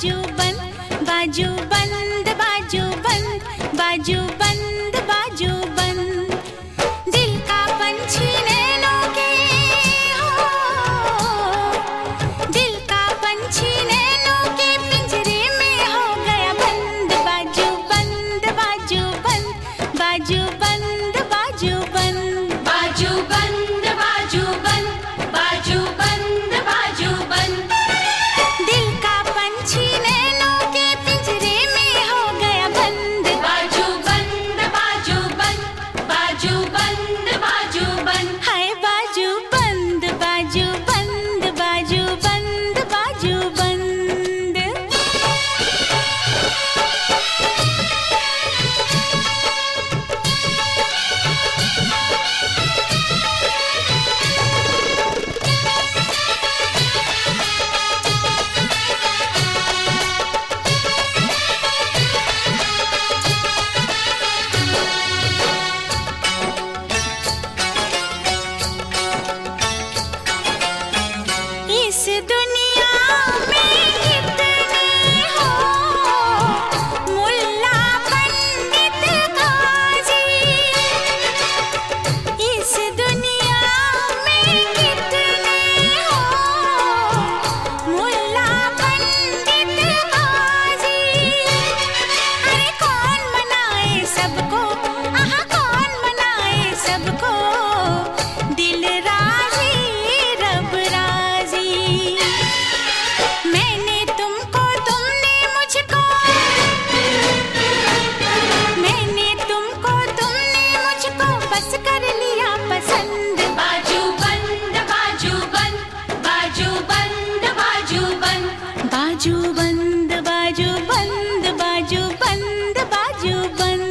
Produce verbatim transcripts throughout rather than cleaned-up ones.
बाजू बंद, बाजू बंद, बाजू बंद, बाजू बंद, बाजू बंद। दिल का पंछी नैनों के हो, दिल का पंछी नैनों के पिंजरे में हो गया बंद। बाजू बंद, बाजू बंद, बाजू बंद, बाजू बंद, बाजू बंद, बाजू बंद, बाजू बंद, बाजू बंद। दिल का पंछी नैनों के पिंजरे में हो गया बंद। बाजू बंद, बाजू बंद, बाजू बंद, बाजू बंद। हाय बाजू बंद, बाजू बंद, बाजू बंद, बाजू बंद। इस दुनिया में कितने हो मुल्ला पंडित गाजी, इस दुनिया में कितने हो मुल्ला पंडित गाजी। अरे कौन मनाए सबको, आहा कौन मनाए सबको, दिल राजी रब राजी। मैंने तुमको, तुमने मुझको, मैंने तुमको, तुमने मुझको बस कर लिया पसंद। बाजू बंद, बाजू बंद, बाजू बंद, बाजू बंद। बाजू बंद, बाजू बंद, बाजू बंद, बाजू बंद।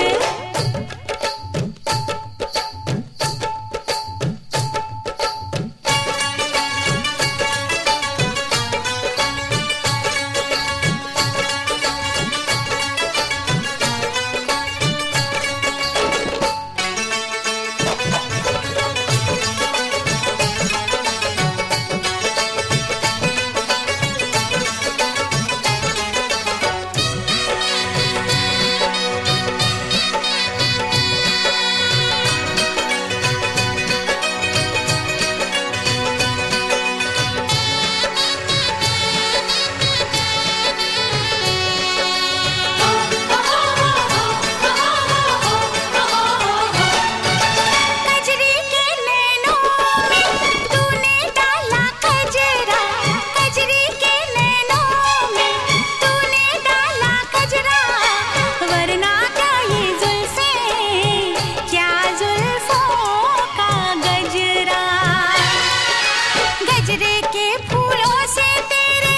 कजरी के नैनों में तूने डाला कजरा, कजरी के नैनों में तूने डाला कजरा। वरना क्या ये जुल्फें, क्या जुल्फों का गजरा। गजरे के फूलों से तेरे,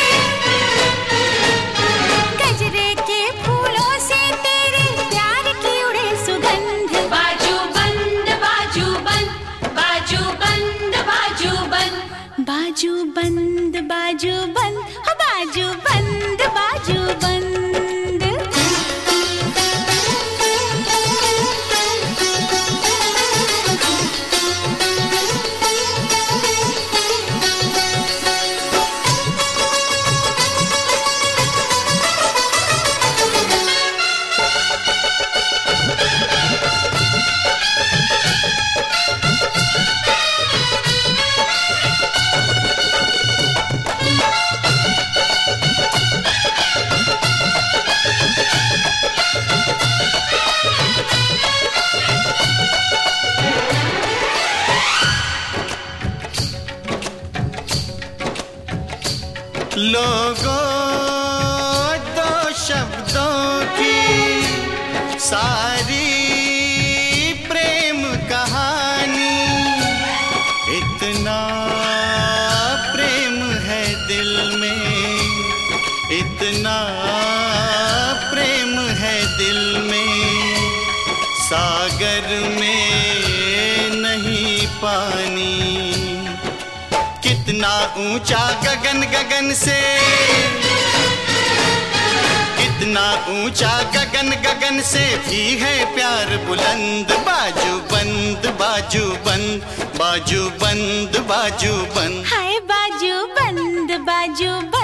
गजरे के फूलों से तेरे प्यार की उड़े सुगंध। बाजू बंद, बाजू बंद, बाजू बंद, बाजू बंद। बाजू बंद, बाजू बंद, हो बाजू बंद, बाजू बंद। लोगों दो शब्दों की सारी प्रेम कहानी, इतना प्रेम है दिल में, इतना प्रेम है दिल में, सागर में नहीं पानी। कितना ऊंचा गगन गगन से, कितना ऊंचा गगन गगन से भी है प्यार बुलंद। बाजू बंद, बाजू बंद, बाजू बंद, बाजू बंद। हाय बाजू बंद, बाजू बंद।